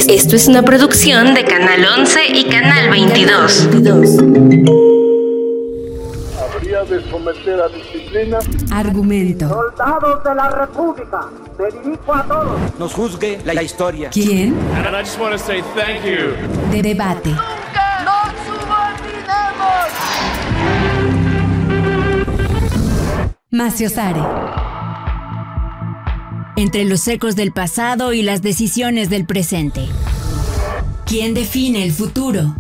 Esto es una producción de Canal 11 y Canal 22. Habría de someter a disciplina. Argumento. Soldados de la República, me dirijo a todos. Nos juzgue la historia. ¿Quién? And I just want to say thank you. De debate. ¡Nunca nos subordinemos! Maciosare. Entre los ecos del pasado y las decisiones del presente. ¿Quién define el futuro?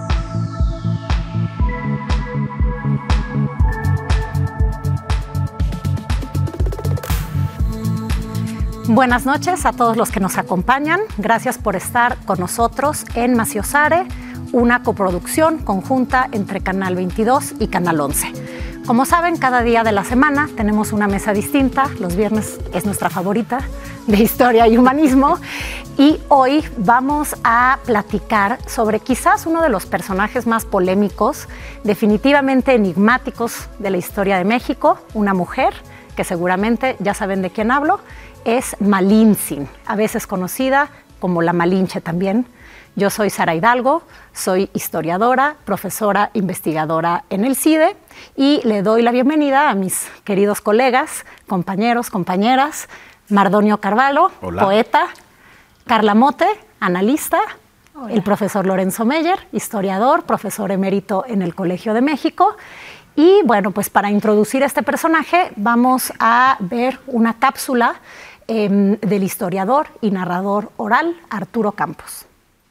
Buenas noches a todos los que nos acompañan. Gracias por estar con nosotros en Maciosare, una coproducción conjunta entre Canal 22 y Canal 11. Como saben, cada día de la semana tenemos una mesa distinta. Los viernes es nuestra favorita, de historia y humanismo. Y hoy vamos a platicar sobre quizás uno de los personajes más polémicos, definitivamente enigmáticos de la historia de México, una mujer que seguramente ya saben de quién hablo, es Malintzin, a veces conocida como la Malinche también. Yo soy Sara Hidalgo, soy historiadora, profesora, investigadora en el CIDE y le doy la bienvenida a mis queridos colegas, compañeros, compañeras, Mardonio Carvalho, Hola. Poeta, Carla Mote, analista, el profesor Lorenzo Meyer, historiador, profesor emérito en el Colegio de México. Y bueno, pues para introducir a este personaje vamos a ver una cápsula del historiador y narrador oral Arturo Campos.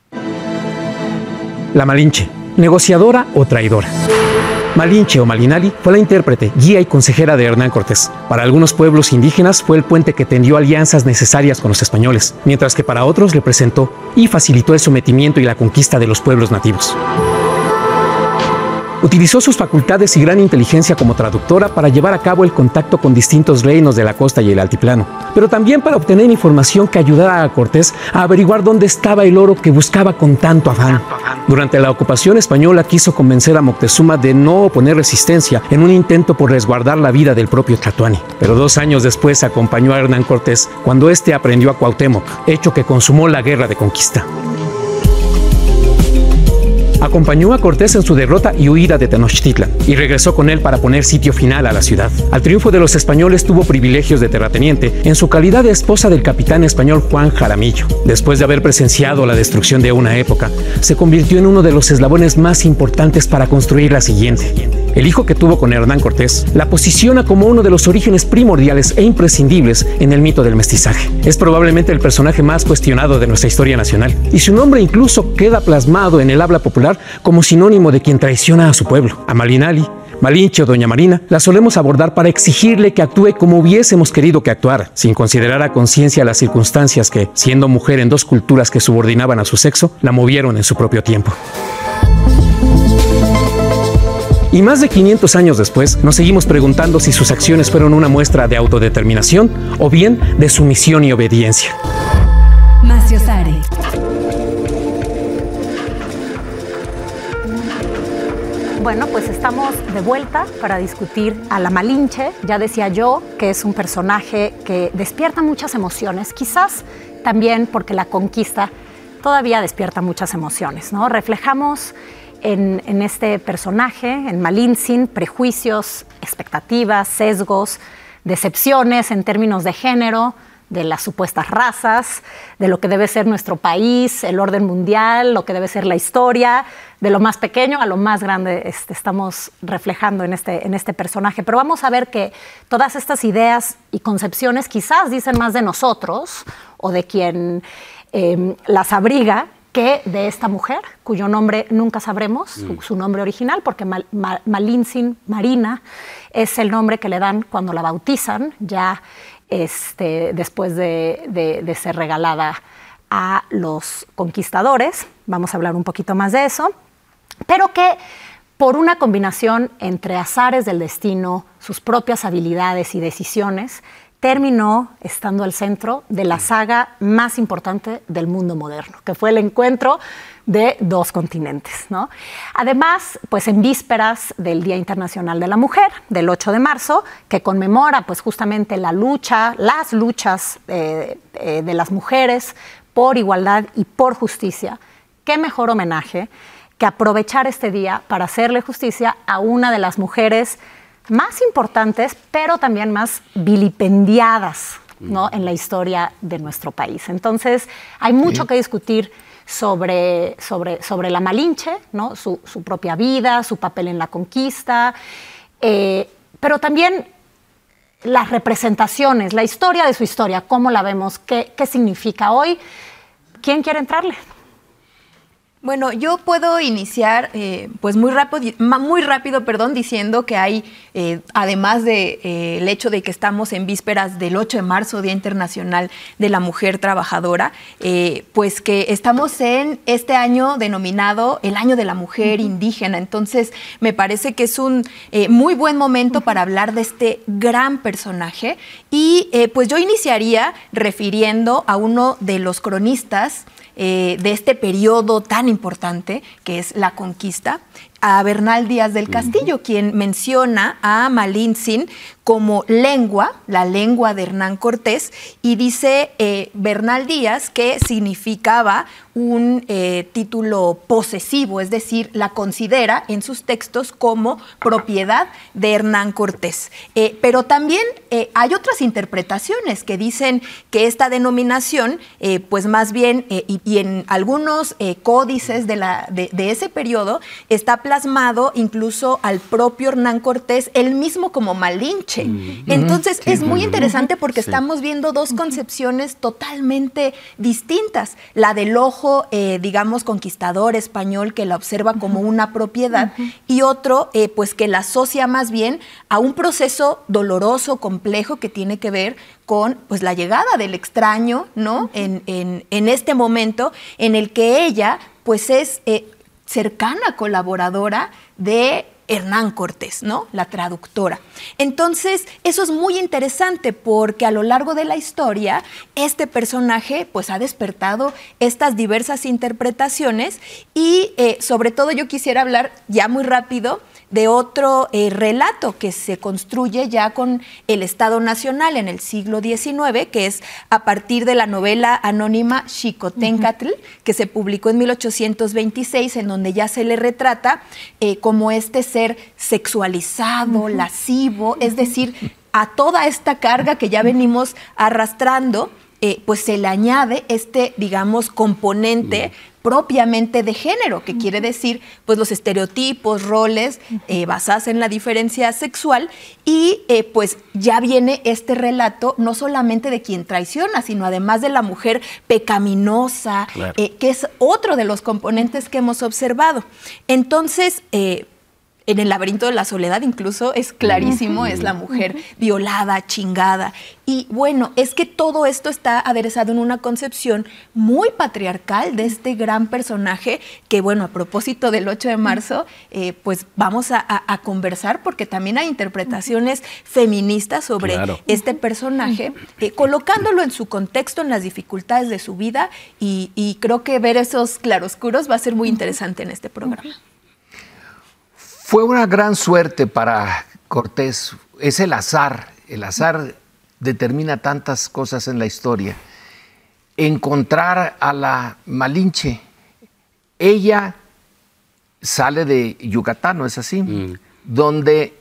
La Malinche, negociadora o traidora. Malinche o Malinali fue la intérprete, guía y consejera de Hernán Cortés. Para algunos pueblos indígenas fue el puente que tendió alianzas necesarias con los españoles, mientras que para otros representó y facilitó el sometimiento y la conquista de los pueblos nativos. Utilizó sus facultades y gran inteligencia como traductora para llevar a cabo el contacto con distintos reinos de la costa y el altiplano, pero también para obtener información que ayudara a Cortés a averiguar dónde estaba el oro que buscaba con tanto afán. Durante la ocupación española quiso convencer a Moctezuma de no oponer resistencia en un intento por resguardar la vida del propio Tlatoani, pero 2 años después acompañó a Hernán Cortés cuando éste aprendió a Cuauhtémoc, hecho que consumó la guerra de conquista. Acompañó a Cortés en su derrota y huida de Tenochtitlan y regresó con él para poner sitio final a la ciudad. Al triunfo de los españoles tuvo privilegios de terrateniente en su calidad de esposa del capitán español Juan Jaramillo. Después de haber presenciado la destrucción de una época, se convirtió en uno de los eslabones más importantes para construir la siguiente. El hijo que tuvo con Hernán Cortés la posiciona como uno de los orígenes primordiales e imprescindibles en el mito del mestizaje. Es probablemente el personaje más cuestionado de nuestra historia nacional y su nombre incluso queda plasmado en el habla popular como sinónimo de quien traiciona a su pueblo. A Malinali, Malinche o Doña Marina la solemos abordar para exigirle que actúe como hubiésemos querido que actuara, sin considerar a conciencia las circunstancias que, siendo mujer en 2 culturas que subordinaban a su sexo, la movieron en su propio tiempo. Y más de 500 años después, nos seguimos preguntando si sus acciones fueron una muestra de autodeterminación o bien de sumisión y obediencia. Maciosare. Bueno, pues estamos de vuelta para discutir a la Malinche. Ya decía yo que es un personaje que despierta muchas emociones, quizás también porque la conquista todavía despierta muchas emociones, ¿no? Reflejamos en este personaje, en Malintzin, prejuicios, expectativas, sesgos, decepciones en términos de género, de las supuestas razas, de lo que debe ser nuestro país, el orden mundial, lo que debe ser la historia, de lo más pequeño a lo más grande estamos reflejando en este personaje. Pero vamos a ver que todas estas ideas y concepciones quizás dicen más de nosotros o de quien las abriga que de esta mujer, cuyo nombre nunca sabremos, su nombre original, porque Malintzin, Marina, es el nombre que le dan cuando la bautizan, ya después de ser regalada a los conquistadores. Vamos a hablar un poquito más de eso, pero que por una combinación entre azares del destino, sus propias habilidades y decisiones, terminó estando al centro de la saga más importante del mundo moderno, que fue el encuentro de 2 continentes, ¿no? Además, pues en vísperas del Día Internacional de la Mujer, del 8 de marzo, que conmemora pues justamente las luchas de las mujeres por igualdad y por justicia, qué mejor homenaje que aprovechar este día para hacerle justicia a una de las mujeres más importantes, pero también más vilipendiadas, ¿no?, en la historia de nuestro país. Entonces, hay mucho que discutir sobre la Malinche, ¿no?, su propia vida, su papel en la conquista, pero también las representaciones, la historia de su historia, cómo la vemos, qué significa hoy. ¿Quién quiere entrarle? Bueno, yo puedo iniciar pues muy rápido, diciendo que hay, además de el hecho de que estamos en vísperas del 8 de marzo, Día Internacional de la Mujer Trabajadora, pues que estamos en este año denominado el Año de la Mujer Indígena. Entonces, me parece que es un muy buen momento para hablar de este gran personaje. Y pues yo iniciaría refiriendo a uno de los cronistas de este periodo tan importante que es la conquista, a Bernal Díaz del Castillo, quien menciona a Malintzin como lengua, la lengua de Hernán Cortés, y dice Bernal Díaz que significaba un título posesivo, es decir, la considera en sus textos como propiedad de Hernán Cortés. Pero también hay otras interpretaciones que dicen que esta denominación, pues más bien, y en algunos códices de ese periodo, está plasmado incluso al propio Hernán Cortés, él mismo como Malinche. Entonces es muy interesante porque estamos viendo dos concepciones totalmente distintas. La del ojo, digamos, conquistador español que la observa como una propiedad y otro, pues que la asocia más bien a un proceso doloroso, complejo que tiene que ver con pues la llegada del extraño, ¿no? En este momento en el que ella pues es cercana colaboradora de Hernán Cortés, ¿no?, la traductora. Entonces, eso es muy interesante porque a lo largo de la historia, este personaje pues ha despertado estas diversas interpretaciones y sobre todo yo quisiera hablar ya muy rápido de otro relato que se construye ya con el Estado Nacional en el siglo XIX, que es a partir de la novela anónima Xicoténcatl, que se publicó en 1826, en donde ya se le retrata como este ser sexualizado, lascivo, es decir, a toda esta carga que ya venimos arrastrando, pues se le añade este, digamos, componente propiamente de género, que quiere decir pues los estereotipos, roles basados en la diferencia sexual y pues ya viene este relato no solamente de quien traiciona, sino además de la mujer pecaminosa, claro, que es otro de los componentes que hemos observado. Entonces, en el laberinto de la soledad incluso es clarísimo, es la mujer violada, chingada. Y bueno, es que todo esto está aderezado en una concepción muy patriarcal de este gran personaje que, bueno, a propósito del 8 de marzo, pues vamos a conversar porque también hay interpretaciones feministas sobre este personaje, colocándolo en su contexto, en las dificultades de su vida y creo que ver esos claroscuros va a ser muy interesante en este programa. Fue una gran suerte para Cortés, es el azar determina tantas cosas en la historia. Encontrar a la Malinche, ella sale de Yucatán, ¿no es así? Donde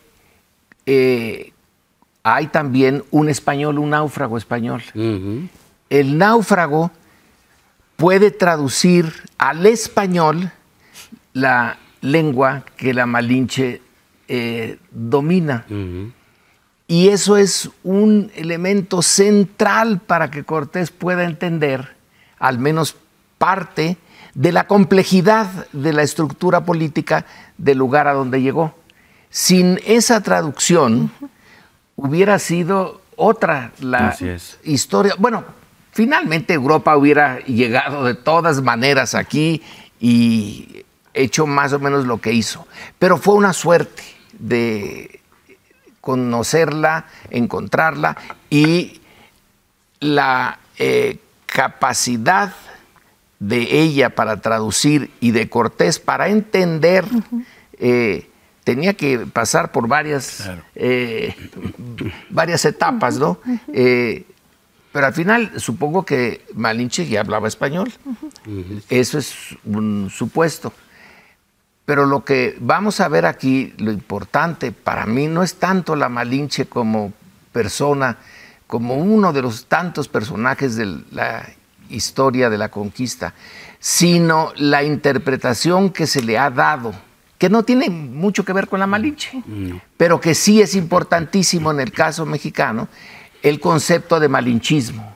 hay también un español, un náufrago español. El náufrago puede traducir al español la lengua que la Malinche domina. Y eso es un elemento central para que Cortés pueda entender, al menos parte, de la complejidad de la estructura política del lugar a donde llegó. Sin esa traducción, hubiera sido otra la historia. Bueno, finalmente Europa hubiera llegado de todas maneras aquí y hecho más o menos lo que hizo. Pero fue una suerte de conocerla, encontrarla y la capacidad de ella para traducir y de Cortés para entender, tenía que pasar por varias etapas, ¿no? Pero al final supongo que Malinche ya hablaba español. Eso es un supuesto. Pero lo que vamos a ver aquí, lo importante para mí no es tanto la Malinche como persona, como uno de los tantos personajes de la historia de la conquista, sino la interpretación que se le ha dado, que no tiene mucho que ver con la Malinche, pero que sí es importantísimo en el caso mexicano, el concepto de malinchismo.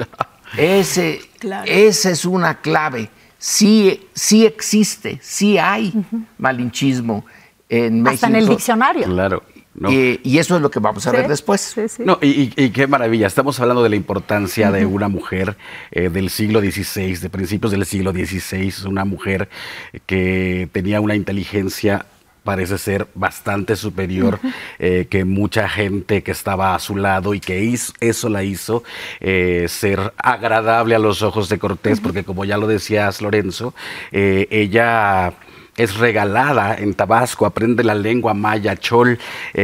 Esa es una clave. Sí existe, sí hay malinchismo en México. Hasta en el diccionario. Claro. No. Y eso es lo que vamos a ver después. Sí. No, y qué maravilla. Estamos hablando de la importancia de una mujer del siglo XVI, de principios del siglo XVI, una mujer que tenía una inteligencia, parece ser bastante superior que mucha gente que estaba a su lado, y que eso la hizo ser agradable a los ojos de Cortés, porque como ya lo decías, Lorenzo, ella es regalada en Tabasco, aprende la lengua maya chol,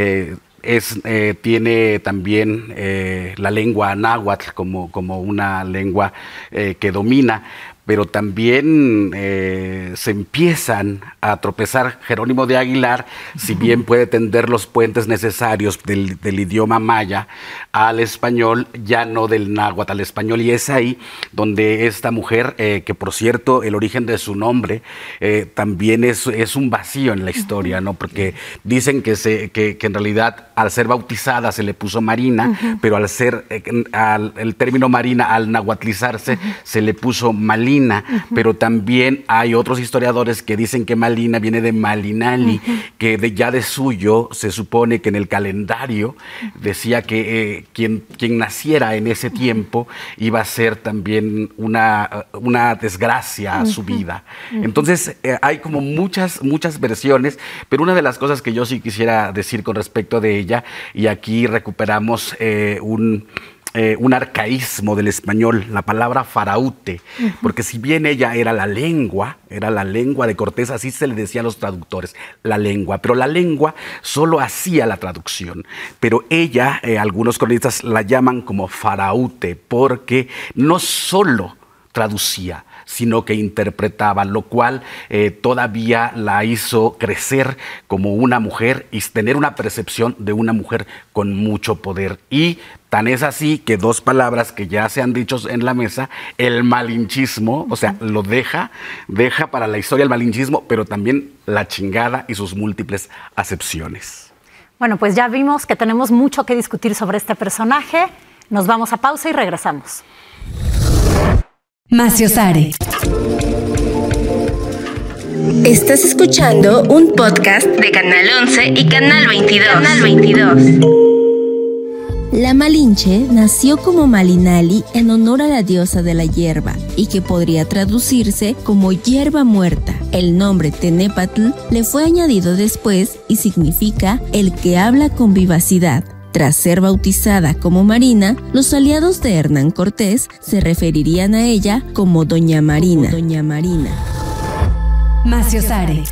tiene también la lengua náhuatl como una lengua que domina, pero también se empiezan a tropezar. Jerónimo de Aguilar, si bien puede tender los puentes necesarios del idioma maya al español, ya no del náhuatl al español, y es ahí donde esta mujer, que por cierto el origen de su nombre también es un vacío en la historia, ¿no? Porque dicen que en realidad al ser bautizada se le puso Marina, pero al ser el término Marina, al nahuatlizarse, se le puso Malina. Pero también hay otros historiadores que dicen que Malina viene de Malinali, que ya de suyo se supone que en el calendario decía que quien naciera en ese tiempo iba a ser también una desgracia a su vida. Entonces hay como muchas versiones, pero una de las cosas que yo sí quisiera decir con respecto de ella, y aquí recuperamos un arcaísmo del español, la palabra faraute, porque si bien ella era la lengua de Cortés, así se le decía a los traductores, la lengua, pero la lengua solo hacía la traducción, pero ella, algunos cronistas la llaman como faraute, porque no solo traducía, sino que interpretaba, lo cual todavía la hizo crecer como una mujer y tener una percepción de una mujer con mucho poder. Y tan es así que dos palabras que ya se han dicho en la mesa, el malinchismo, o sea, lo deja para la historia el malinchismo, pero también la chingada y sus múltiples acepciones. Bueno, pues ya vimos que tenemos mucho que discutir sobre este personaje. Nos vamos a pausa y regresamos. Maciosare. Estás escuchando un podcast de Canal 11 y Canal 22. La Malinche nació como Malinali en honor a la diosa de la hierba, y que podría traducirse como hierba muerta. El nombre Tenépatl le fue añadido después y significa el que habla con vivacidad. Tras ser bautizada como Marina, los aliados de Hernán Cortés se referirían a ella como Doña Marina. Maciosare.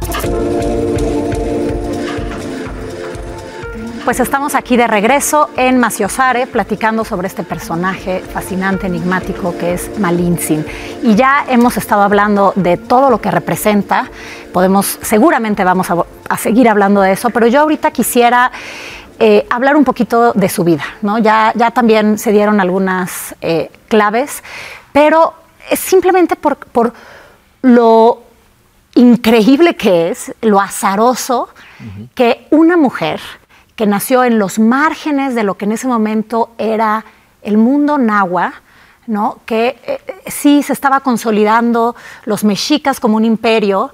Pues estamos aquí de regreso en Maciosare, platicando sobre este personaje fascinante, enigmático, que es Malintzin. Y ya hemos estado hablando de todo lo que representa. Seguramente vamos a seguir hablando de eso, pero yo ahorita quisiera hablar un poquito de su vida, ¿no? Ya también se dieron algunas claves, pero es simplemente por lo increíble que es, lo azaroso que una mujer que nació en los márgenes de lo que en ese momento era el mundo náhuatl, ¿no? Que sí se estaba consolidando los mexicas como un imperio.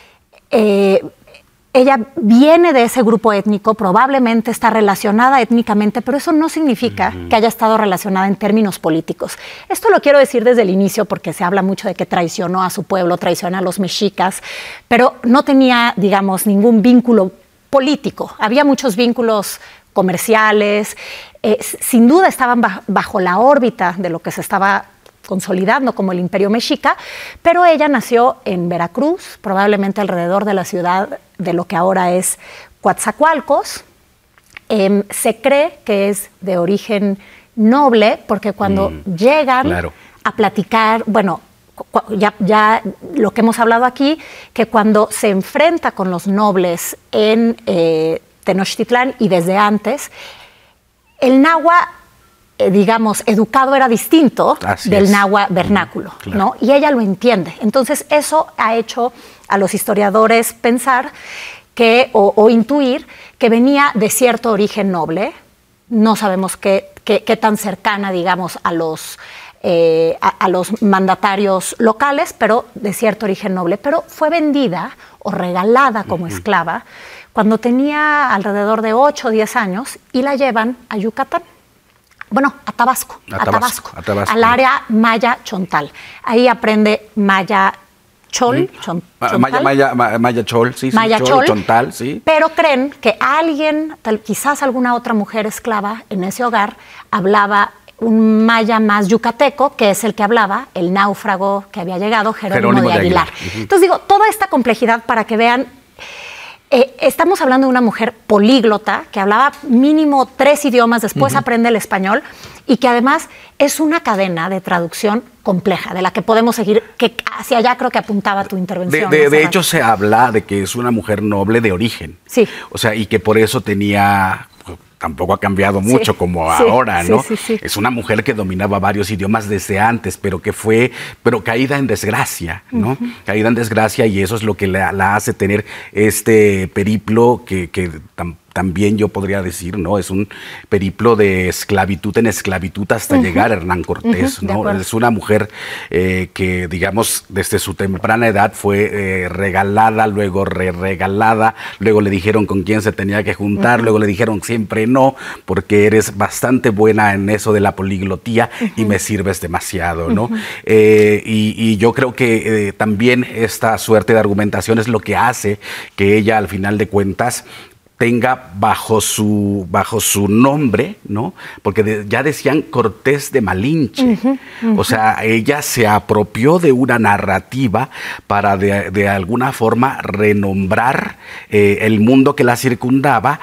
Ella viene de ese grupo étnico, probablemente está relacionada étnicamente, pero eso no significa que haya estado relacionada en términos políticos. Esto lo quiero decir desde el inicio porque se habla mucho de que traicionó a su pueblo, traicionó a los mexicas, pero no tenía, digamos, ningún vínculo político. Había muchos vínculos comerciales, sin duda estaban bajo la órbita de lo que se estaba consolidando como el Imperio Mexica, pero ella nació en Veracruz, probablemente alrededor de la ciudad de lo que ahora es Coatzacoalcos. Se cree que es de origen noble, porque cuando llegan a platicar, bueno, ya lo que hemos hablado aquí, que cuando se enfrenta con los nobles en Tenochtitlán y desde antes, el náhuatl, digamos, educado era distinto del náhuatl vernáculo, ¿no? Y ella lo entiende. Entonces, eso ha hecho a los historiadores pensar que, o intuir que venía de cierto origen noble. No sabemos qué tan cercana, digamos, a los mandatarios locales, pero de cierto origen noble. Pero fue vendida o regalada como esclava cuando tenía alrededor de 8 o 10 años y la llevan a Yucatán. Bueno, a Tabasco, al área Maya Chontal. Ahí aprende Maya Chol. Maya Chol, sí, Maya Chol, Chontal, sí. Pero creen que alguien, quizás alguna otra mujer esclava en ese hogar, hablaba un maya más yucateco, que es el que hablaba el náufrago que había llegado, Jerónimo de Aguilar. Entonces digo, toda esta complejidad para que vean. Estamos hablando de una mujer políglota que hablaba mínimo 3 idiomas, después aprende el español y que además es una cadena de traducción compleja de la que podemos seguir, que hacia allá creo que apuntaba tu intervención. De hecho, se habla de que es una mujer noble de origen. Sí. O sea, y que por eso tenía... Tampoco ha cambiado mucho como ahora, ¿no? Sí. Es una mujer que dominaba varios idiomas desde antes, pero caída en desgracia, ¿no? Caída en desgracia, y eso es lo que la hace tener este periplo que también yo podría decir, ¿no? Es un periplo de esclavitud en esclavitud hasta llegar a Hernán Cortés, ¿no? Es una mujer que, digamos, desde su temprana edad fue regalada, luego regalada, luego le dijeron con quién se tenía que juntar, luego le dijeron siempre no, porque eres bastante buena en eso de la poliglotía y me sirves demasiado, ¿no? Y yo creo que también esta suerte de argumentación es lo que hace que ella, al final de cuentas, tenga bajo su nombre, ¿no? Porque ya decían Cortés de Malinche. O sea, ella se apropió de una narrativa para de alguna forma renombrar el mundo que la circundaba,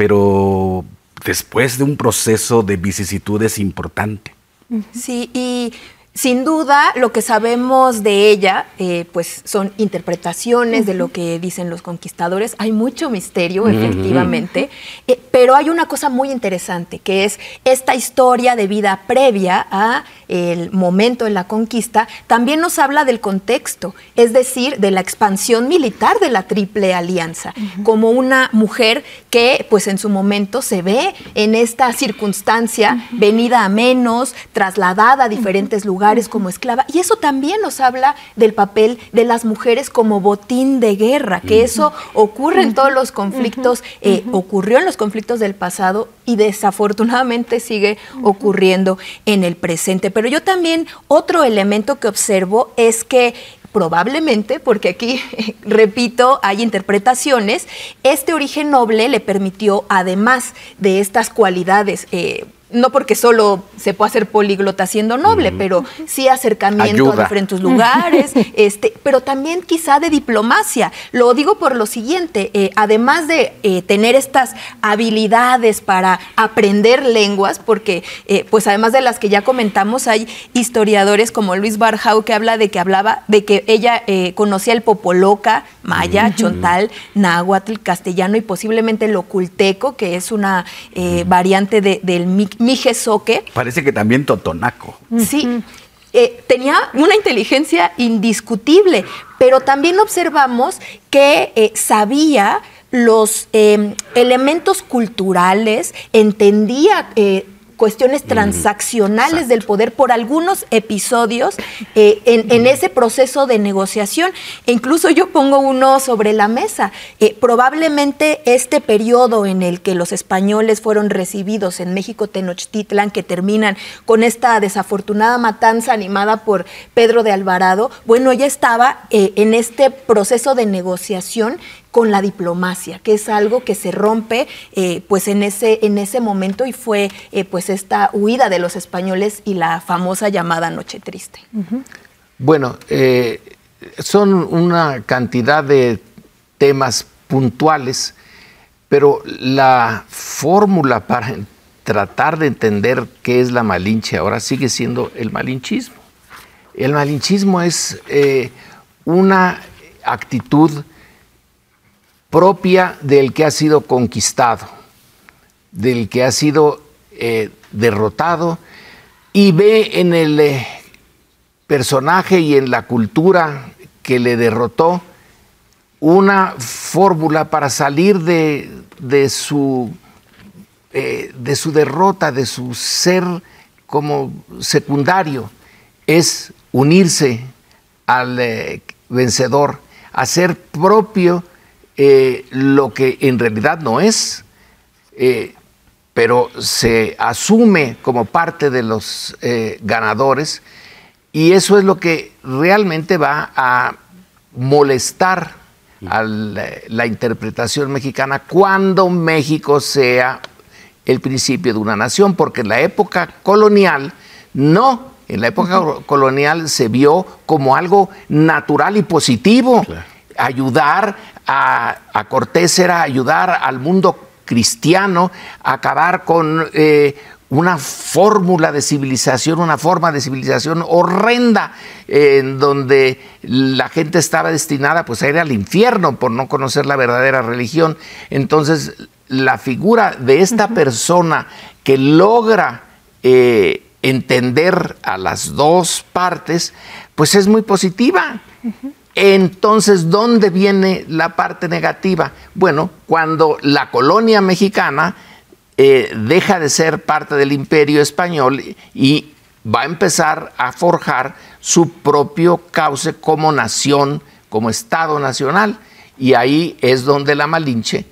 pero después de un proceso de vicisitudes importante. Sí, y sin duda, lo que sabemos de ella, pues son interpretaciones de lo que dicen los conquistadores. Hay mucho misterio, efectivamente, pero hay una cosa muy interesante, que es esta historia de vida previa a el momento de la conquista. También nos habla del contexto, es decir, de la expansión militar de la Triple Alianza, como una mujer que, pues en su momento se ve en esta circunstancia, venida a menos, trasladada a diferentes lugares como esclava, y eso también nos habla del papel de las mujeres como botín de guerra, que eso ocurre en todos los conflictos, ocurrió en los conflictos del pasado y desafortunadamente sigue ocurriendo en el presente. Pero yo también, otro elemento que observo es que probablemente, porque aquí, repito, hay interpretaciones, este origen noble le permitió, además de estas cualidades, no porque solo se puede hacer políglota siendo noble, pero sí acercamiento a diferentes lugares, pero también quizá de diplomacia. Lo digo por lo siguiente, además de tener estas habilidades para aprender lenguas, porque pues además de las que ya comentamos, hay historiadores como Luis Barjau que hablaba de que ella conocía el popoloca, maya, chontal, náhuatl, castellano y posiblemente el oculteco, que es una variante del mijezoque. Parece que también totonaco. Sí, tenía una inteligencia indiscutible, pero también observamos que sabía los elementos culturales, entendía cuestiones transaccionales del poder por algunos episodios en ese proceso de negociación. E incluso yo pongo uno sobre la mesa. Probablemente este periodo en el que los españoles fueron recibidos en México Tenochtitlan, que terminan con esta desafortunada matanza animada por Pedro de Alvarado, bueno, ella estaba en este proceso de negociación con la diplomacia, que es algo que se rompe pues en ese momento, y fue pues esta huida de los españoles y la famosa llamada Noche Triste. Bueno, son una cantidad de temas puntuales, pero la fórmula para tratar de entender qué es la Malinche ahora sigue siendo el malinchismo. El malinchismo es una actitud propia del que ha sido conquistado, del que ha sido derrotado, y ve en el personaje y en la cultura que le derrotó una fórmula para salir de su derrota, de su ser como secundario. Es unirse al vencedor, hacer propio lo que en realidad no es, pero se asume como parte de los ganadores, y eso es lo que realmente va a molestar a la interpretación mexicana cuando México sea el principio de una nación, porque en la época colonial no. En la época colonial se vio como algo natural y positivo. Claro. Ayudar a Cortés era ayudar al mundo cristiano a acabar con una fórmula de civilización, una forma de civilización horrenda, en donde la gente estaba destinada pues a ir al infierno por no conocer la verdadera religión. Entonces, la figura de esta persona que logra entender a las dos partes, pues es muy positiva. Entonces, ¿dónde viene la parte negativa? Bueno, cuando la colonia mexicana deja de ser parte del imperio español y va a empezar a forjar su propio cauce como nación, como Estado nacional. Y ahí es donde la Malinche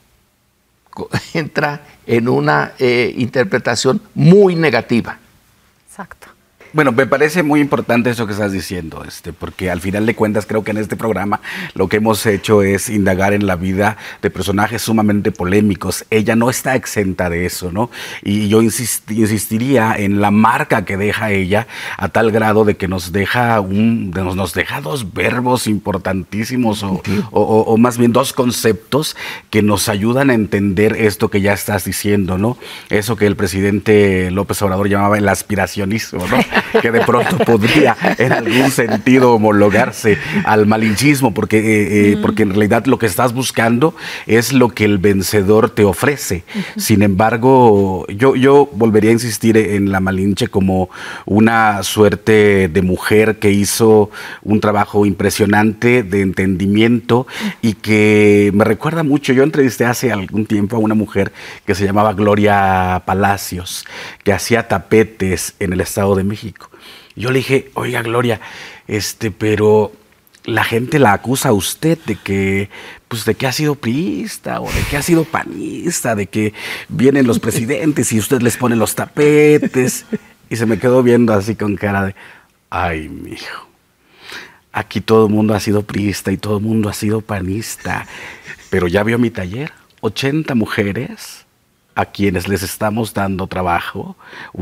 entra en una interpretación muy negativa. Exacto. Bueno, me parece muy importante eso que estás diciendo, porque al final de cuentas creo que en este programa lo que hemos hecho es indagar en la vida de personajes sumamente polémicos. Ella no está exenta de eso, ¿no? Y yo insistiría en la marca que deja ella, a tal grado de que nos deja dos verbos importantísimos o más bien dos conceptos que nos ayudan a entender esto que ya estás diciendo, ¿no? Eso que el presidente López Obrador llamaba el aspiracionismo, ¿no? Que de pronto podría en algún sentido homologarse al malinchismo, porque en realidad lo que estás buscando es lo que el vencedor te ofrece. Sin embargo, yo volvería a insistir en la Malinche como una suerte de mujer que hizo un trabajo impresionante de entendimiento y que me recuerda mucho. Yo entrevisté hace algún tiempo a una mujer que se llamaba Gloria Palacios, que hacía tapetes en el Estado de México. Yo le dije, oiga, Gloria, pero la gente la acusa a usted de que ha sido priista o de que ha sido panista, de que vienen los presidentes y usted les pone los tapetes. Y se me quedó viendo así con cara de, ay, mijo, aquí todo el mundo ha sido priista y todo el mundo ha sido panista. Pero ya vio mi taller, 80 mujeres a quienes les estamos dando trabajo,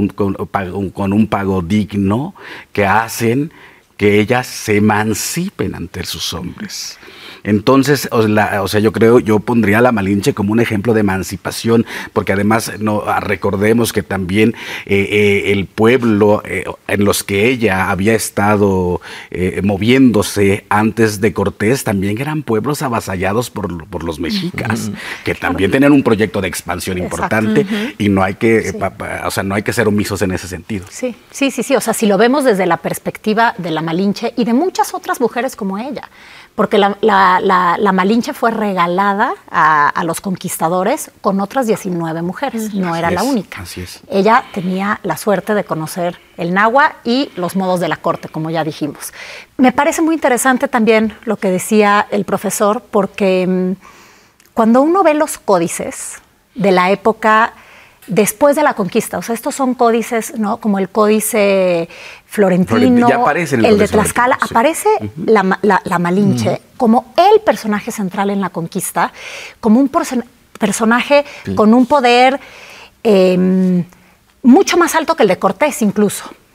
con un pago digno, que hacen que ellas se emancipen ante sus hombres. Entonces, yo pondría a la Malinche como un ejemplo de emancipación, porque además recordemos que también el pueblo en los que ella había estado moviéndose antes de Cortés también eran pueblos avasallados por los mexicas, que también tenían un proyecto de expansión importante. Y no hay que, no hay que ser omisos en ese sentido. Sí. O sea, si lo vemos desde la perspectiva de la Malinche y de muchas otras mujeres como ella, porque la Malinche fue regalada a los conquistadores con otras 19 mujeres, no era la única. Así es. Ella tenía la suerte de conocer el náhuatl y los modos de la corte, como ya dijimos. Me parece muy interesante también lo que decía el profesor, porque cuando uno ve los códices de la época después de la conquista, o sea, estos son códices, ¿no? Como el códice florentino, ya aparece el de Tlaxcala, sí. Aparece la Malinche como el personaje central en la conquista, como un personaje con un poder mucho más alto que el de Cortés incluso,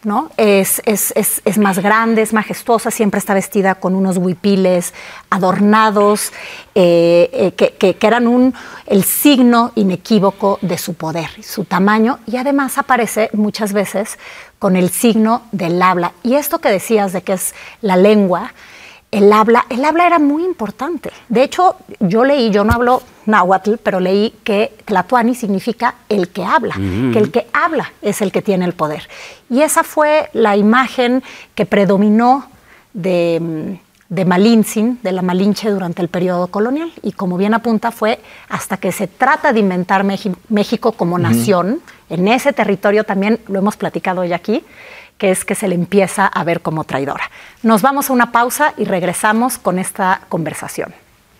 ¿no? Es más grande, es majestuosa, siempre está vestida con unos huipiles adornados, que eran el signo inequívoco de su poder, su tamaño, y además aparece muchas veces con el signo del habla. Y esto que decías de que es la lengua, el habla era muy importante. De hecho, yo no hablo náhuatl, pero leí que Tlatoani significa el que habla, que el que habla es el que tiene el poder. Y esa fue la imagen que predominó de Malintzin, de la Malinche durante el periodo colonial. Y como bien apunta, fue hasta que se trata de inventar México como nación, en ese territorio también, lo hemos platicado hoy aquí, que es que se le empieza a ver como traidora. Nos vamos a una pausa y regresamos con esta conversación.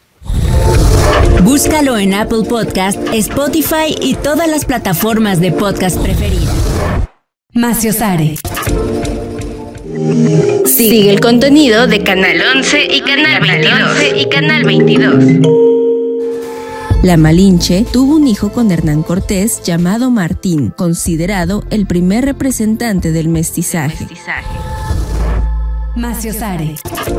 Búscalo en Apple Podcast, Spotify y todas las plataformas de podcast preferidas. Maciosare. Sigue el contenido de Canal 11 y Canal 22. La Malinche tuvo un hijo con Hernán Cortés llamado Martín, considerado el primer representante del mestizaje. Maciosare.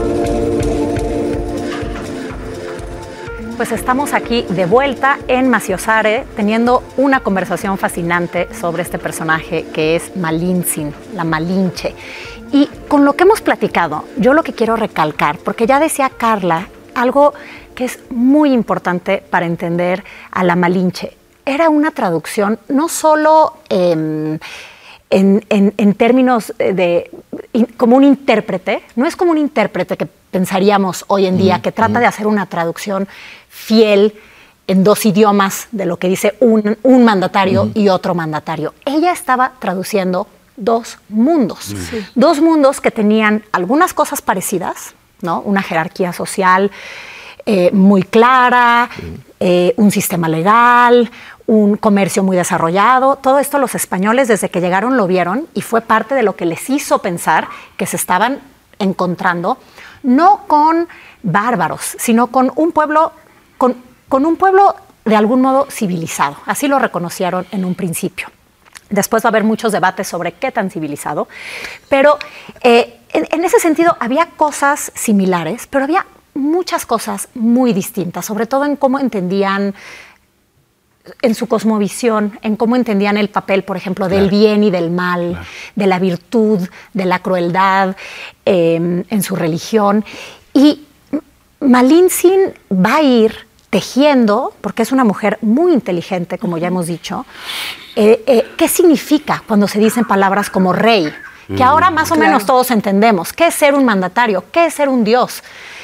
Pues estamos aquí de vuelta en Maciosare, teniendo una conversación fascinante sobre este personaje que es Malintzin, la Malinche. Y con lo que hemos platicado, yo lo que quiero recalcar, porque ya decía Carla algo que es muy importante para entender a la Malinche. Era una traducción no solo en términos como un intérprete, no es como un intérprete que pensaríamos hoy en día, que trata de hacer una traducción fiel en dos idiomas de lo que dice un mandatario y otro mandatario. Ella estaba traduciendo dos mundos, dos mundos que tenían algunas cosas parecidas, ¿no? Una jerarquía social muy clara, un sistema legal, un comercio muy desarrollado. Todo esto los españoles desde que llegaron lo vieron y fue parte de lo que les hizo pensar que se estaban encontrando, no con bárbaros, sino con un pueblo, con un pueblo de algún modo civilizado. Así lo reconocieron en un principio. Después va a haber muchos debates sobre qué tan civilizado, pero en ese sentido había cosas similares, pero había muchas cosas muy distintas, sobre todo en cómo entendían, en su cosmovisión, en cómo entendían el papel, por ejemplo, del bien y del mal, de la virtud, de la crueldad, en su religión. Y Malintzin va a ir tejiendo, porque es una mujer muy inteligente, como ya hemos dicho, qué significa cuando se dicen palabras como rey, que ahora más o menos todos entendemos. ¿Qué es ser un mandatario? ¿Qué es ser un dios?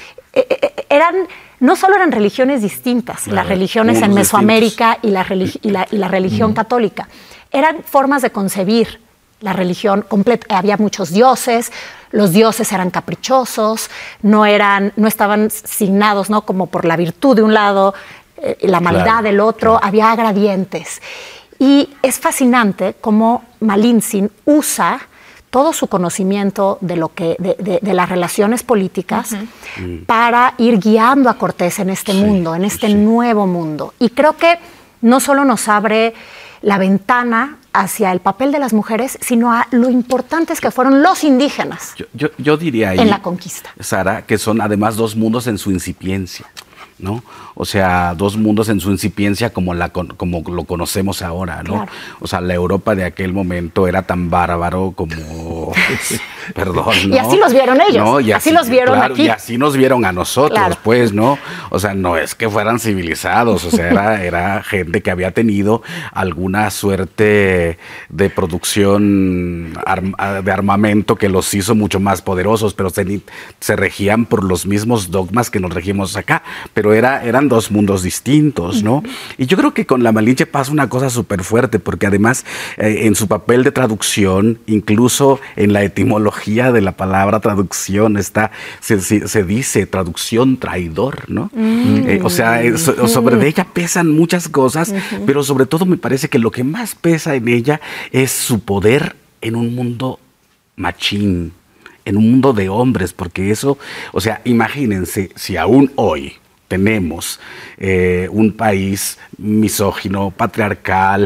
No solo eran religiones distintas, las religiones en Mesoamérica y la religión católica, eran formas de concebir la religión completa. Había muchos dioses, los dioses eran caprichosos, no estaban signados, ¿no?, como por la virtud de un lado, la maldad del otro, había gradientes. Y es fascinante cómo Malintzin usa todo su conocimiento de las relaciones políticas para ir guiando a Cortés en este mundo, en este nuevo mundo. Y creo que no solo nos abre la ventana hacia el papel de las mujeres, sino a lo importantes que fueron los indígenas yo diría ahí, en la conquista. Sara, que son además dos mundos en su incipiencia, ¿no? O sea, dos mundos en su incipiencia como lo conocemos ahora, ¿no? Claro. O sea, la Europa de aquel momento era tan bárbaro como... Perdón, ¿no? Y así los vieron ellos, ¿no? Y así los vieron aquí. Y así nos vieron a nosotros, pues, ¿no? O sea, no es que fueran civilizados, o sea, era gente que había tenido alguna suerte de producción de armamento que los hizo mucho más poderosos, pero se regían por los mismos dogmas que nos regimos acá, pero eran dos mundos distintos, ¿no? Y yo creo que con la Malinche pasa una cosa súper fuerte, porque además en su papel de traducción, incluso en la etimología de la palabra traducción se dice traducción traidor, ¿no? O sea, sobre ella pesan muchas cosas, pero sobre todo me parece que lo que más pesa en ella es su poder en un mundo machín, en un mundo de hombres, porque eso, o sea, imagínense si aún hoy tenemos un país misógino, patriarcal,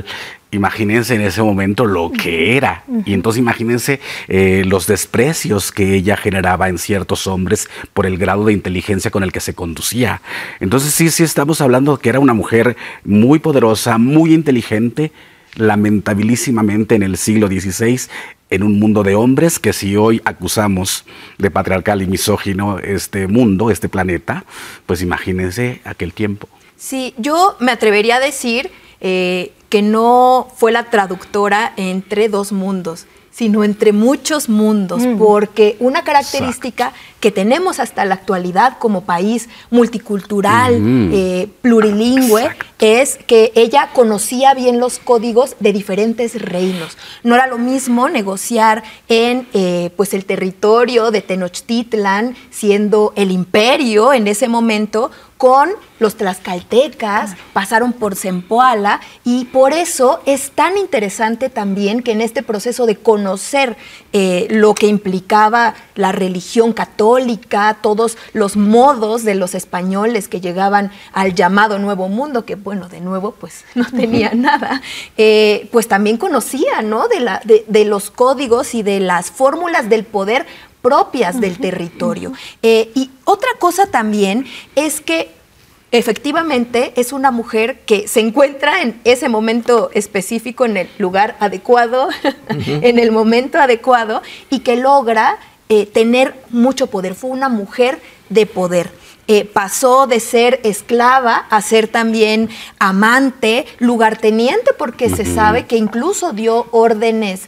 Imagínense en ese momento lo que era. Y entonces imagínense los desprecios que ella generaba en ciertos hombres por el grado de inteligencia con el que se conducía. Entonces sí estamos hablando que era una mujer muy poderosa, muy inteligente, lamentabilísimamente en el siglo XVI, en un mundo de hombres que si hoy acusamos de patriarcal y misógino este mundo, este planeta, pues imagínense aquel tiempo. Sí, yo me atrevería a decir que no fue la traductora entre dos mundos, sino entre muchos mundos, porque una característica que tenemos hasta la actualidad como país multicultural, plurilingüe, es que ella conocía bien los códigos de diferentes reinos. No era lo mismo negociar en pues el territorio de Tenochtitlan, siendo el imperio en ese momento, con los tlaxcaltecas, pasaron por Zempoala, y por eso es tan interesante también que en este proceso de conocer lo que implicaba la religión católica, todos los modos de los españoles que llegaban al llamado Nuevo Mundo, que bueno, de nuevo pues no tenía nada, pues también conocía, ¿no?, de los códigos y de las fórmulas del poder propias del territorio. Y otra cosa también es que efectivamente es una mujer que se encuentra en ese momento específico, en el lugar adecuado, en el momento adecuado, y que logra tener mucho poder. Fue una mujer de poder. Pasó de ser esclava a ser también amante, lugarteniente, porque se sabe que incluso dio órdenes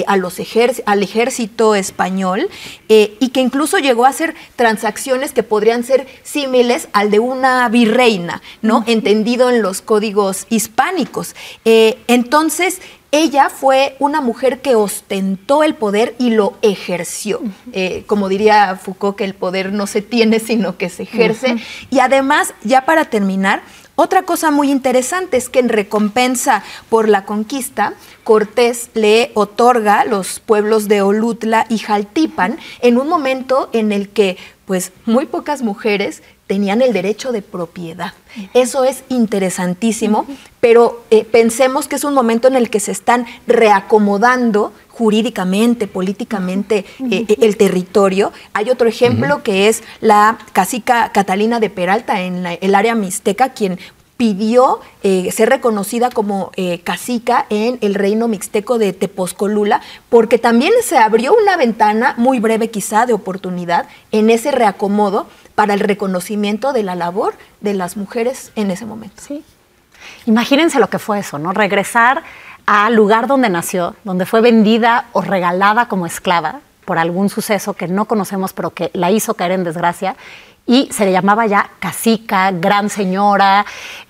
al ejército español, y que incluso llegó a hacer transacciones que podrían ser símiles al de una virreina, ¿no? Entendido en los códigos hispánicos. Entonces, ella fue una mujer que ostentó el poder y lo ejerció. Como diría Foucault, que el poder no se tiene, sino que se ejerce. Y además, ya para terminar, otra cosa muy interesante es que en recompensa por la conquista, Cortés le otorga los pueblos de Olutla y Jaltipan en un momento en el que pues muy pocas mujeres tenían el derecho de propiedad. Eso es interesantísimo, pero pensemos que es un momento en el que se están reacomodando jurídicamente, políticamente, el territorio. Hay otro ejemplo que es la cacica Catalina de Peralta en el área mixteca, quien pidió ser reconocida como cacica en el reino mixteco de Tepozcolula, porque también se abrió una ventana muy breve quizá de oportunidad en ese reacomodo para el reconocimiento de la labor de las mujeres en ese momento. Sí. Imagínense lo que fue eso, ¿no? Regresar al lugar donde nació, donde fue vendida o regalada como esclava por algún suceso que no conocemos, pero que la hizo caer en desgracia, y se le llamaba ya cacica, gran señora,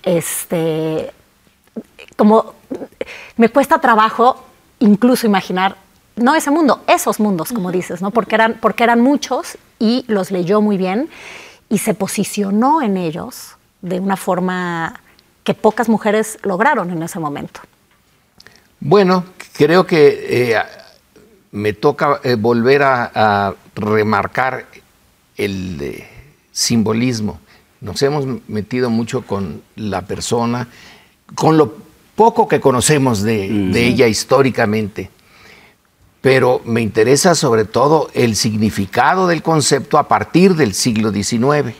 como me cuesta trabajo incluso imaginar, no ese mundo, esos mundos, como dices, ¿no? Porque eran muchos, y los leyó muy bien y se posicionó en ellos de una forma que pocas mujeres lograron en ese momento. Bueno, creo que me toca volver a remarcar el simbolismo. Nos hemos metido mucho con la persona, con lo poco que conocemos de ella históricamente, pero me interesa sobre todo el significado del concepto a partir del siglo XIX.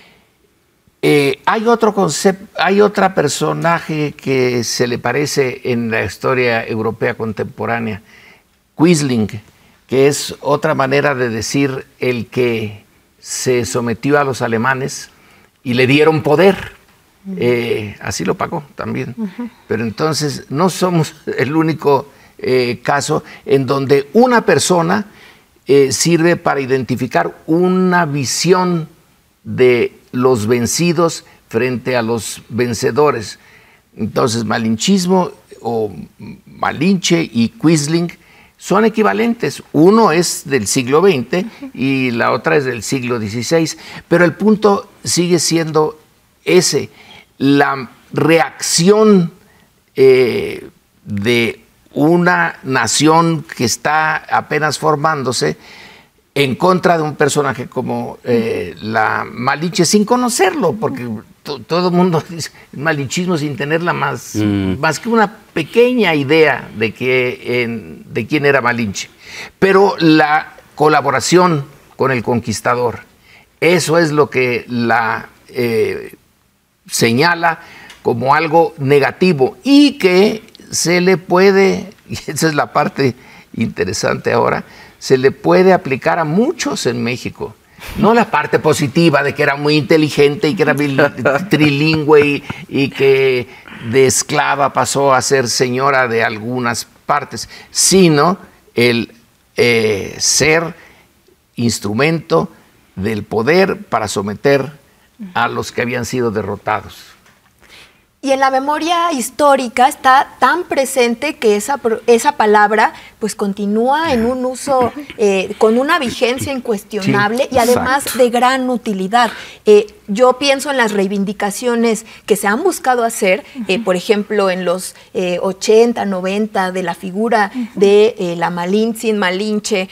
Hay otro concepto, hay otra personaje que se le parece en la historia europea contemporánea, Quisling, que es otra manera de decir el que se sometió a los alemanes y le dieron poder. Así lo pagó también. Pero entonces no somos el único caso en donde una persona sirve para identificar una visión de los vencidos frente a los vencedores. Entonces, malinchismo o Malinche y Quisling son equivalentes. Uno es del siglo XX y la otra es del siglo XVI. Pero el punto sigue siendo ese, la reacción de una nación que está apenas formándose en contra de un personaje como la Malinche, sin conocerlo, porque todo el mundo dice malinchismo sin tenerla más que una pequeña idea de quién era Malinche. Pero la colaboración con el conquistador, eso es lo que la señala como algo negativo y que se le puede, y esa es la parte interesante ahora, se le puede aplicar a muchos en México. No la parte positiva de que era muy inteligente y que era trilingüe y que de esclava pasó a ser señora de algunas partes, sino el ser instrumento del poder para someter a los que habían sido derrotados. Y en la memoria histórica está tan presente que esa palabra pues continúa en un uso con una vigencia incuestionable, sí, y además de gran utilidad. Yo pienso en las reivindicaciones que se han buscado hacer, por ejemplo, en los 80, 90, de la figura de la Malinche,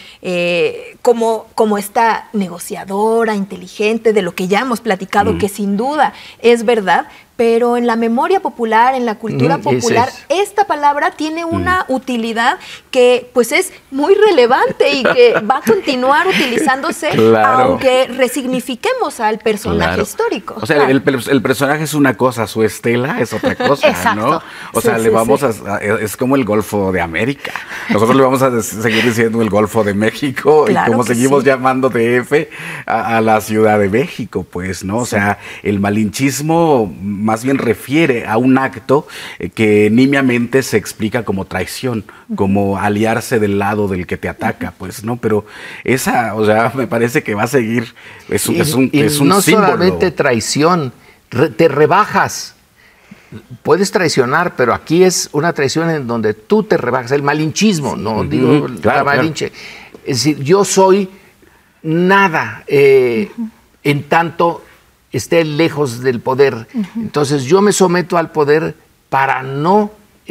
como esta negociadora, inteligente, de lo que ya hemos platicado, que sin duda es verdad, pero en la memoria popular, en la cultura popular, esta palabra tiene una utilidad que pues es muy relevante y que va a continuar utilizándose, aunque resignifiquemos al personaje histórico. O sea, el personaje es una cosa, su estela es otra cosa. Exacto. ¿No? O sea, es como el Golfo de América. Nosotros le vamos a seguir diciendo el Golfo de México, claro, y como seguimos llamando DF a la Ciudad de México, pues, ¿no? O sea, el malinchismo más bien refiere a un acto que nimiamente se explica como traición, como aliarse del lado del que te ataca, pues, ¿no? Pero esa, o sea, me parece que va a seguir, es un no símbolo. Solamente traición, te rebajas. Puedes traicionar, pero aquí es una traición en donde tú te rebajas, el malinchismo, no digo la Malinche. Claro. Es decir, yo soy nada en tanto esté lejos del poder. Entonces yo me someto al poder para no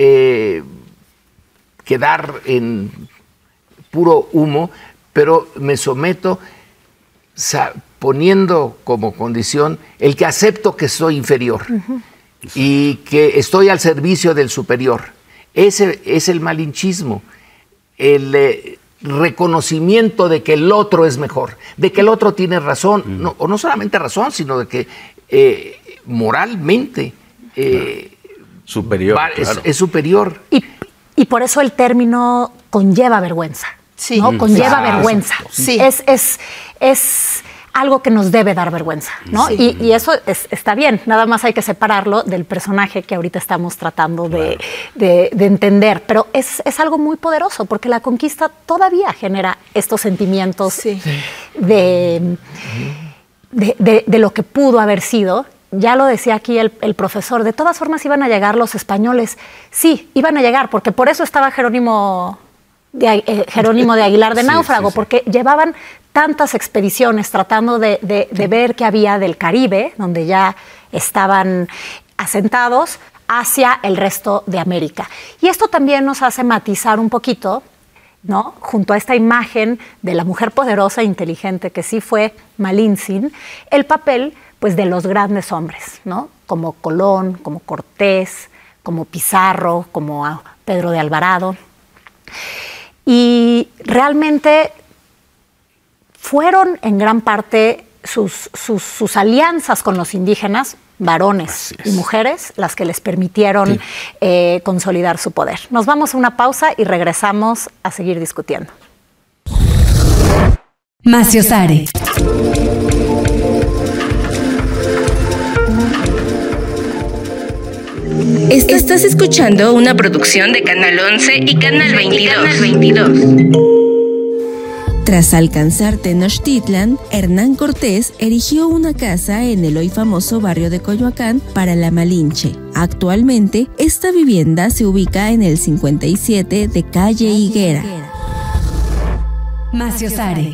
quedar en puro humo, pero me someto poniendo como condición el que acepto que soy inferior y que estoy al servicio del superior. Ese es el malinchismo, el reconocimiento de que el otro es mejor, de que el otro tiene razón, o no solamente razón, sino de que moralmente superior, es superior. Y por eso el término conlleva vergüenza. Sí. ¿No? Conlleva vergüenza. Sí. Es algo que nos debe dar vergüenza, ¿no? Sí. Y eso está bien, nada más hay que separarlo del personaje que ahorita estamos tratando de entender, pero es algo muy poderoso porque la conquista todavía genera estos sentimientos de lo que pudo haber sido. Ya lo decía aquí el profesor, de todas formas iban a llegar los españoles. Sí, iban a llegar, porque por eso estaba Jerónimo de Aguilar de Náufrago, porque llevaban tantas expediciones tratando de ver qué había del Caribe, donde ya estaban asentados, hacia el resto de América. Y esto también nos hace matizar un poquito, ¿no? Junto a esta imagen de la mujer poderosa e inteligente que sí fue Malintzin, el papel pues de los grandes hombres, ¿no? Como Colón, como Cortés, como Pizarro, como Pedro de Alvarado. Y realmente fueron en gran parte sus alianzas con los indígenas, varones y mujeres, las que les permitieron consolidar su poder. Nos vamos a una pausa y regresamos a seguir discutiendo. Maciosare. Estás escuchando una producción de Canal 11 y Canal 22. Tras alcanzar Tenochtitlan, Hernán Cortés erigió una casa en el hoy famoso barrio de Coyoacán para la Malinche. Actualmente, esta vivienda se ubica en el 57 de calle Higuera. Maciosare.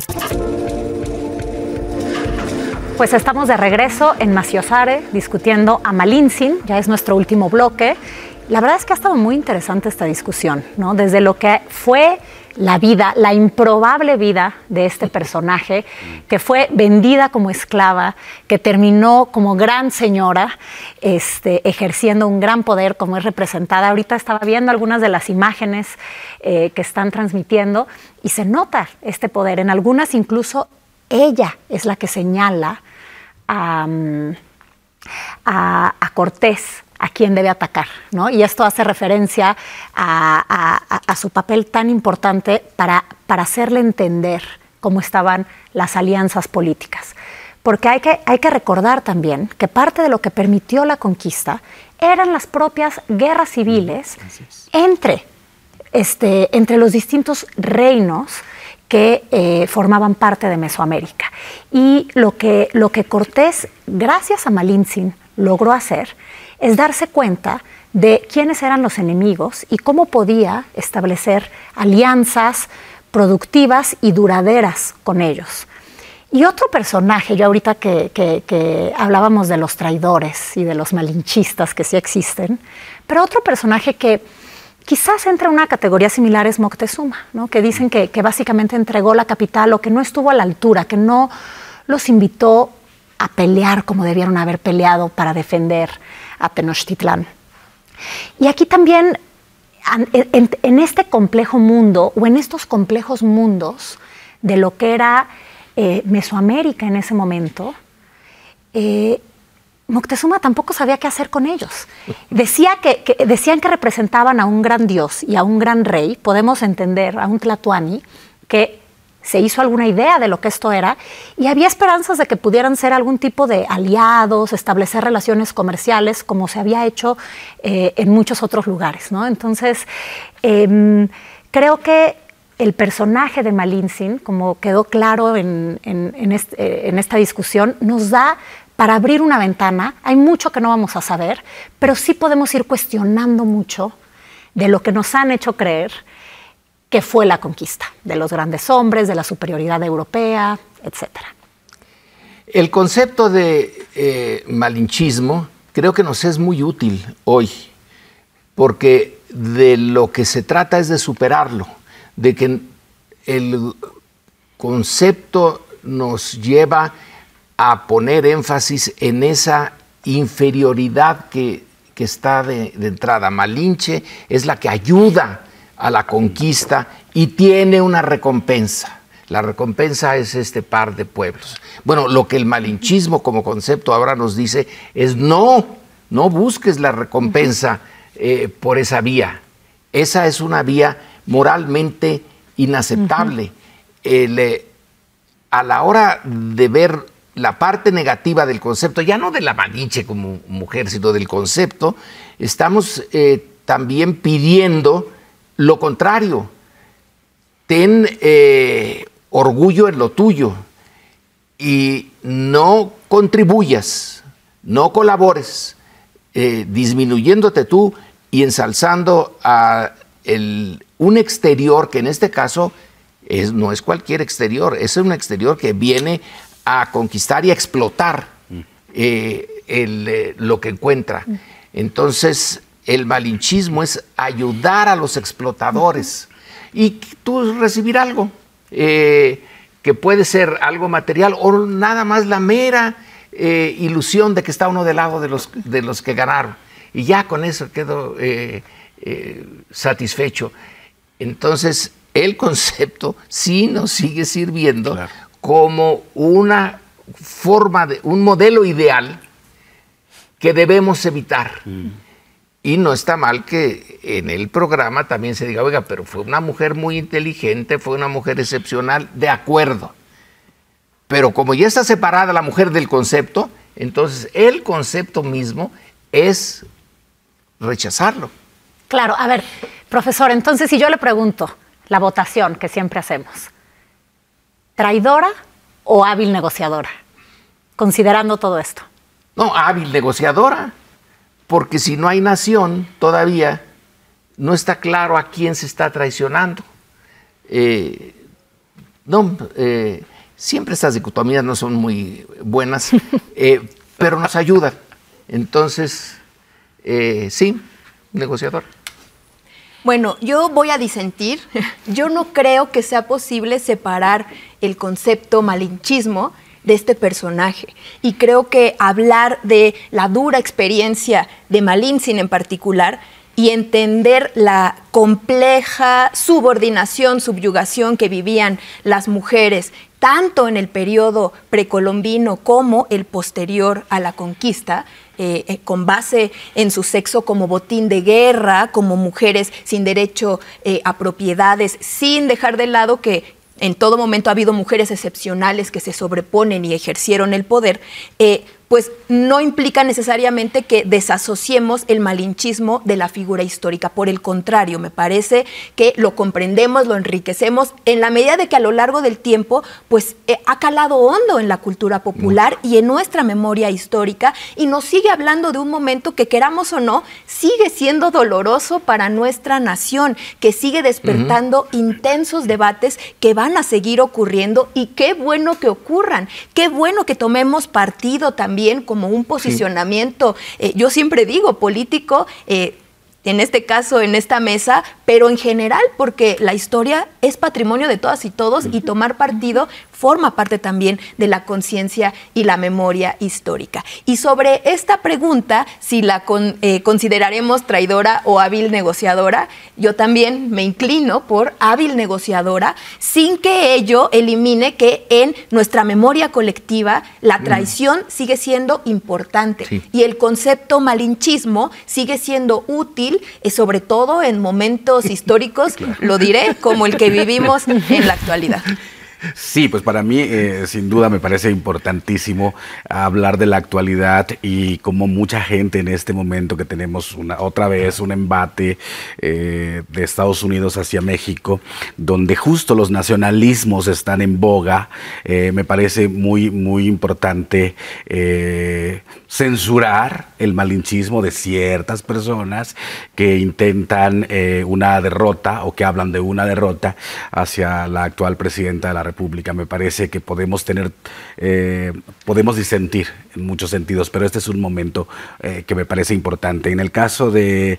Pues estamos de regreso en Maciosare discutiendo a Malintzin, ya es nuestro último bloque. La verdad es que ha estado muy interesante esta discusión, ¿no? Desde lo que fue la vida, la improbable vida de este personaje que fue vendida como esclava, que terminó como gran señora, ejerciendo un gran poder como es representada. Ahorita estaba viendo algunas de las imágenes que están transmitiendo y se nota este poder. En algunas incluso ella es la que señala a Cortés a quién debe atacar, ¿no? Y esto hace referencia a su papel tan importante para hacerle entender cómo estaban las alianzas políticas. Porque hay que recordar también que parte de lo que permitió la conquista eran las propias guerras civiles entre los distintos reinos que formaban parte de Mesoamérica. Y lo que Cortés, gracias a Malintzin, logró hacer es darse cuenta de quiénes eran los enemigos y cómo podía establecer alianzas productivas y duraderas con ellos. Y otro personaje, yo ahorita que hablábamos de los traidores y de los malinchistas que sí existen, pero otro personaje que quizás entra en una categoría similar es Moctezuma, ¿no? Que dicen que básicamente entregó la capital o que no estuvo a la altura, que no los invitó a pelear como debieron haber peleado para defender a Tenochtitlán. Y aquí también, en este complejo mundo, o en estos complejos mundos de lo que era Mesoamérica en ese momento, Moctezuma tampoco sabía qué hacer con ellos. Decían que representaban a un gran dios y a un gran rey. Podemos entender a un Tlatoani que se hizo alguna idea de lo que esto era y había esperanzas de que pudieran ser algún tipo de aliados, establecer relaciones comerciales como se había hecho en muchos otros lugares, ¿no? Entonces, creo que el personaje de Malintzin, como quedó claro en esta discusión, nos da para abrir una ventana. Hay mucho que no vamos a saber, pero sí podemos ir cuestionando mucho de lo que nos han hecho creer que fue la conquista, de los grandes hombres, de la superioridad europea, etc. El concepto de malinchismo creo que nos es muy útil hoy, porque de lo que se trata es de superarlo, de que el concepto nos lleva a poner énfasis en esa inferioridad que está de entrada. Malinche es la que ayuda a la conquista y tiene una recompensa. La recompensa es este par de pueblos. Bueno, lo que el malinchismo como concepto ahora nos dice es no busques la recompensa por esa vía. Esa es una vía moralmente inaceptable. A la hora de ver la parte negativa del concepto, ya no de la Malinche como mujer, sino del concepto, estamos también pidiendo lo contrario. Ten orgullo en lo tuyo y no contribuyas, no colabores, disminuyéndote tú y ensalzando a un exterior que en este caso no es cualquier exterior, es un exterior que viene a conquistar y a explotar lo que encuentra. Entonces, el malinchismo es ayudar a los explotadores y tú recibir algo que puede ser algo material o nada más la mera ilusión de que está uno del lado de los que ganaron. Y ya con eso quedo satisfecho. Entonces, el concepto sí nos sigue sirviendo como una forma un modelo ideal que debemos evitar. Y no está mal que en el programa también se diga, oiga, pero fue una mujer muy inteligente, fue una mujer excepcional, de acuerdo. Pero como ya está separada la mujer del concepto, entonces el concepto mismo es rechazarlo. Claro, a ver, profesor, entonces si yo le pregunto, la votación que siempre hacemos, ¿traidora o hábil negociadora? Considerando todo esto. No, hábil negociadora. Porque si no hay nación, todavía no está claro a quién se está traicionando. Siempre estas dicotomías no son muy buenas, pero nos ayudan. Entonces, sí, negociador. Bueno, yo voy a disentir. Yo no creo que sea posible separar el concepto malinchismo de este personaje. Y creo que hablar de la dura experiencia de Malintzin en particular y entender la compleja subordinación, subyugación que vivían las mujeres, tanto en el periodo precolombino como el posterior a la conquista, con base en su sexo como botín de guerra, como mujeres sin derecho a propiedades, sin dejar de lado que en todo momento ha habido mujeres excepcionales que se sobreponen y ejercieron el poder, pues no implica necesariamente que desasociemos el malinchismo de la figura histórica. Por el contrario, me parece que lo comprendemos, lo enriquecemos en la medida de que a lo largo del tiempo pues ha calado hondo en la cultura popular y en nuestra memoria histórica, y nos sigue hablando de un momento que, queramos o no, sigue siendo doloroso para nuestra nación, que sigue despertando intensos debates que van a seguir ocurriendo, y qué bueno que ocurran, qué bueno que tomemos partido también como un posicionamiento, yo siempre digo, político, en este caso, en esta mesa, pero en general, porque la historia es patrimonio de todas y todos, y tomar partido forma parte también de la conciencia y la memoria histórica. Y sobre esta pregunta, si la consideraremos traidora o hábil negociadora, yo también me inclino por hábil negociadora, sin que ello elimine que en nuestra memoria colectiva la traición sigue siendo importante, y el concepto malinchismo sigue siendo útil, sobre todo en momentos históricos, lo diré, como el que vivimos en la actualidad. Sí, pues para mí sin duda me parece importantísimo hablar de la actualidad, y como mucha gente en este momento que tenemos otra vez un embate de Estados Unidos hacia México, donde justo los nacionalismos están en boga, me parece muy, muy importante censurar el malinchismo de ciertas personas que intentan una derrota, o que hablan de una derrota hacia la actual presidenta de la República. Me parece que podemos disentir en muchos sentidos, pero este es un momento que me parece importante. En el caso de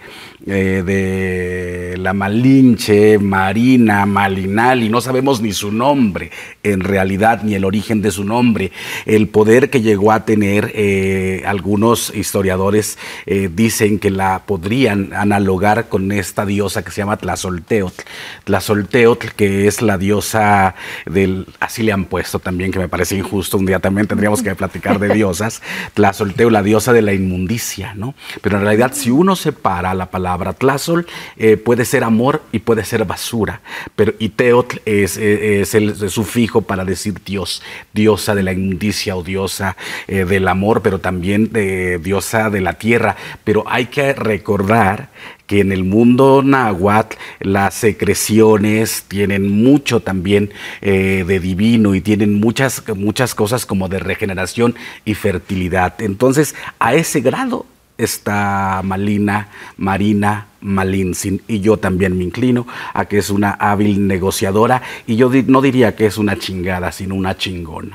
la Malinche, Marina Malinali, no sabemos ni su nombre, en realidad, ni el origen de su nombre. El poder que llegó a tener, algunos historiadores dicen que la podrían analogar con esta diosa que se llama Tlazolteotl. Tlazolteotl, que es la diosa así le han puesto también, que me parece injusto, un día también tendríamos que platicar de diosas. Tlazolteotl, la diosa de la inmundicia, ¿no? Pero en realidad, si uno separa la palabra Tlazol, puede ser amor y puede ser basura, y Teotl es el sufijo para decir Dios, diosa de la inmundicia o diosa del amor, pero también diosa de la tierra. Pero hay que recordar que en el mundo náhuatl las secreciones tienen mucho también de divino, y tienen muchas cosas como de regeneración y fertilidad. Entonces, a ese grado está Marina Malintzin, y yo también me inclino a que es una hábil negociadora, y yo no diría que es una chingada, sino una chingona.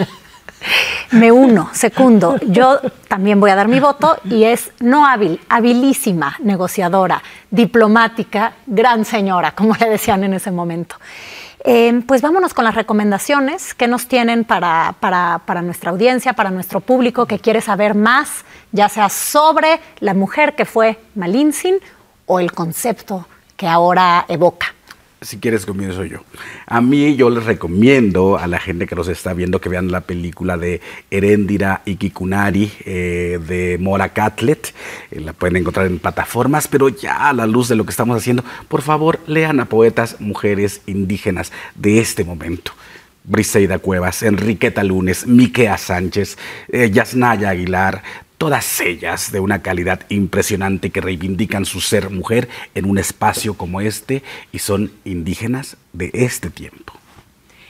Me uno, secundo. Yo también voy a dar mi voto, y es no hábil, habilísima negociadora, diplomática, gran señora, como le decían en ese momento. Pues vámonos con las recomendaciones que nos tienen para nuestra audiencia, para nuestro público que quiere saber más, ya sea sobre la mujer que fue Malintzin o el concepto que ahora evoca. Si quieres, comienzo yo. Yo les recomiendo a la gente que nos está viendo que vean la película de Heréndira Iquikunari de Mora Catlett. La pueden encontrar en plataformas, pero ya a la luz de lo que estamos haciendo, por favor, lean a poetas, mujeres indígenas de este momento. Briseida Cuevas, Enriqueta Lunes, Miquea Sánchez, Yasnaya Aguilar, todas ellas de una calidad impresionante, que reivindican su ser mujer en un espacio como este, y son indígenas de este tiempo.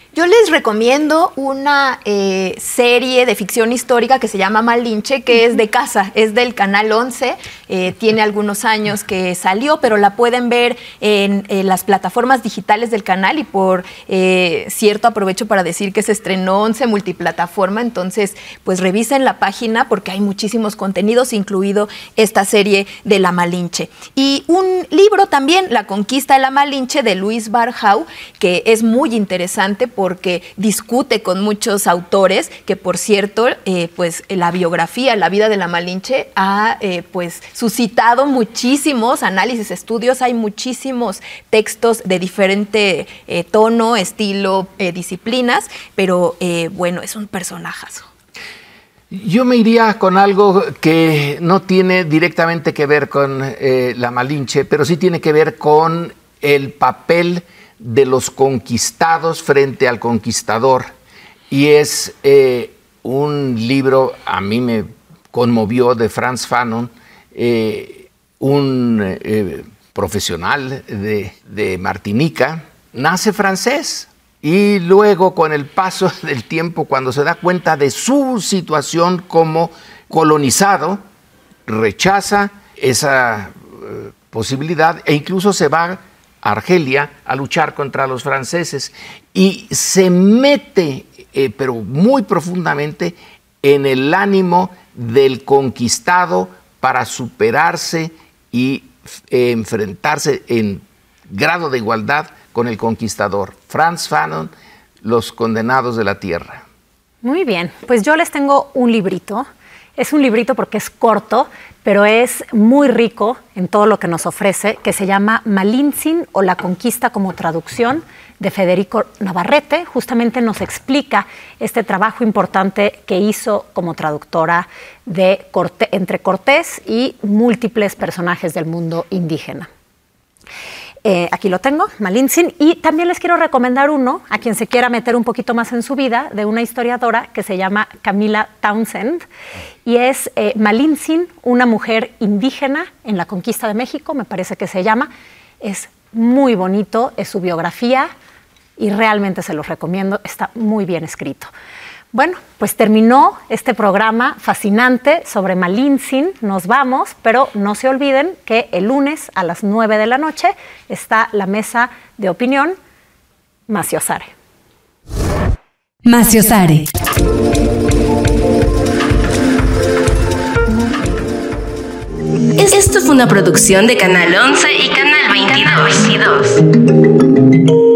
Yo les recomiendo una serie de ficción histórica que se llama Malinche, que es de casa, es del Canal 11, tiene algunos años que salió, pero la pueden ver en las plataformas digitales del canal y por cierto aprovecho para decir que se estrenó 11 multiplataforma, entonces pues revisen la página porque hay muchísimos contenidos, incluido esta serie de La Malinche. Y un libro también, La Conquista de la Malinche, de Luis Barjau, que es muy interesante porque discute con muchos autores, que por cierto, pues la biografía, la vida de la Malinche ha pues suscitado muchísimos análisis, estudios, hay muchísimos textos de diferente tono, estilo, disciplinas, pero bueno, es un personajazo. Yo me iría con algo que no tiene directamente que ver con la Malinche, pero sí tiene que ver con el papel de los conquistados frente al conquistador. Y es un libro, a mí me conmovió, de Frantz Fanon, un profesional de Martinica. Nace francés y luego, con el paso del tiempo, cuando se da cuenta de su situación como colonizado, rechaza esa posibilidad e incluso se va a Argelia a luchar contra los franceses y se mete, pero muy profundamente, en el ánimo del conquistado para superarse y enfrentarse en grado de igualdad con el conquistador. Frantz Fanon, Los Condenados de la Tierra. Muy bien, pues yo les tengo un librito. Es un librito porque es corto, pero es muy rico en todo lo que nos ofrece, que se llama Malintzin o La Conquista como Traducción, de Federico Navarrete. Justamente nos explica este trabajo importante que hizo como traductora de entre Cortés y múltiples personajes del mundo indígena. Aquí lo tengo, Malintzin, y también les quiero recomendar uno a quien se quiera meter un poquito más en su vida, de una historiadora que se llama Camila Townsend, y es Malintzin, una mujer indígena en la conquista de México, me parece que se llama. Es muy bonito, es su biografía y realmente se los recomiendo, está muy bien escrito. Bueno, pues terminó este programa fascinante sobre Malintzin. Nos vamos, pero no se olviden que el lunes a las 9 de la noche está la mesa de opinión Maciosare. Maciosare. Esto fue una producción de Canal 11 y Canal 22.